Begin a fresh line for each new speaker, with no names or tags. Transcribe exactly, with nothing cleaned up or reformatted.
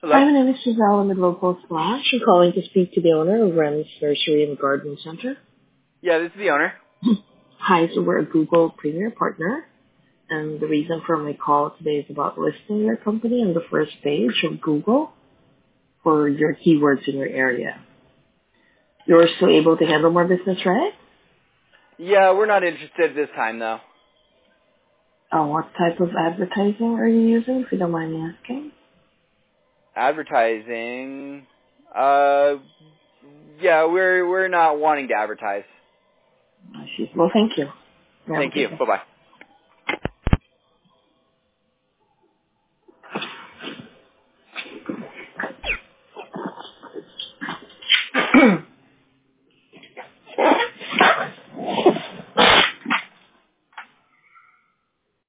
Hi,
Hello?
my name is Giselle. I'm at Local Splash. I'm calling to speak to the owner of Rem's Nursery and Garden Center.
Yeah, this is the owner.
Hi, so we're a Google Premier Partner, and the reason for my call today is about listing your company on the first page of Google for your keywords in your area. You're still able to handle more business, right?
Yeah, we're not interested this time, though.
Uh, what type of advertising are you using, if you don't mind me asking?
Advertising. Uh, yeah, we're we're not wanting to advertise.
I see. Well, thank you. You have a
Thank you.
good day.
Bye-bye.